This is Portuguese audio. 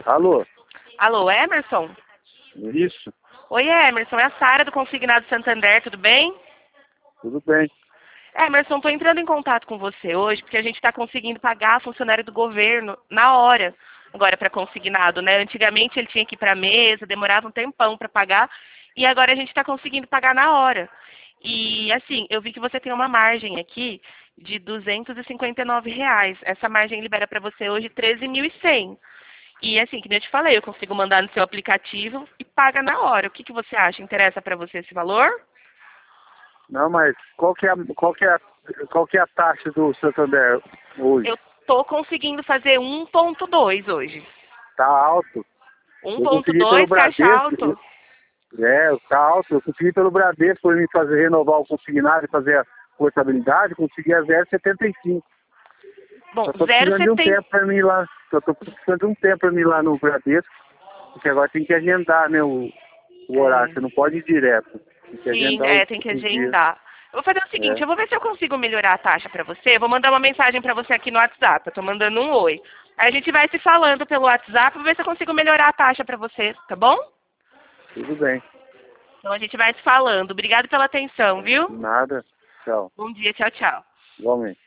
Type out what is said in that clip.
Alô? Alô, Emerson? Isso? Oi, Emerson, é a Sara do Consignado Santander, tudo bem? Tudo bem. Emerson, estou entrando em contato com você hoje porque a gente está conseguindo pagar funcionário do governo na hora, agora para consignado, né? Antigamente ele tinha que ir para a mesa, demorava um tempão para pagar, e agora a gente está conseguindo pagar na hora. E assim, eu vi que você tem uma margem aqui de R$ 259. Essa margem libera para você hoje 13.100. E assim, que nem eu te falei, eu consigo mandar no seu aplicativo e paga na hora. O que que você acha? Interessa para você esse valor? Não, mas qual que é a taxa do Santander hoje? Eu tô conseguindo fazer 1,2 hoje. Tá alto. Eu consegui pelo 1,2, você acha Bradesco. alto? Tá alto. Eu consegui pelo Bradesco para mim fazer renovar o consignado e fazer a portabilidade, consegui a 0,75. Bom, Só tô precisando de um 0,70. tempo para mim lá. Só tô precisando de um tempo para mim lá no Bradesco, porque agora tem que agendar, né, o horário. É, Você não pode ir direto. Tem que sim, agendar tem que os dias. agendar. Eu vou fazer o seguinte, É. eu vou ver se eu consigo melhorar a taxa para você. Eu vou mandar uma mensagem para você aqui no WhatsApp. Eu tô mandando um oi. Aí a gente vai se falando pelo WhatsApp, vou ver se eu consigo melhorar a taxa para você, tá bom? Tudo bem. Então a gente vai se falando. Obrigado pela atenção, viu? Nada. Tchau. Bom dia, tchau, tchau. Igualmente.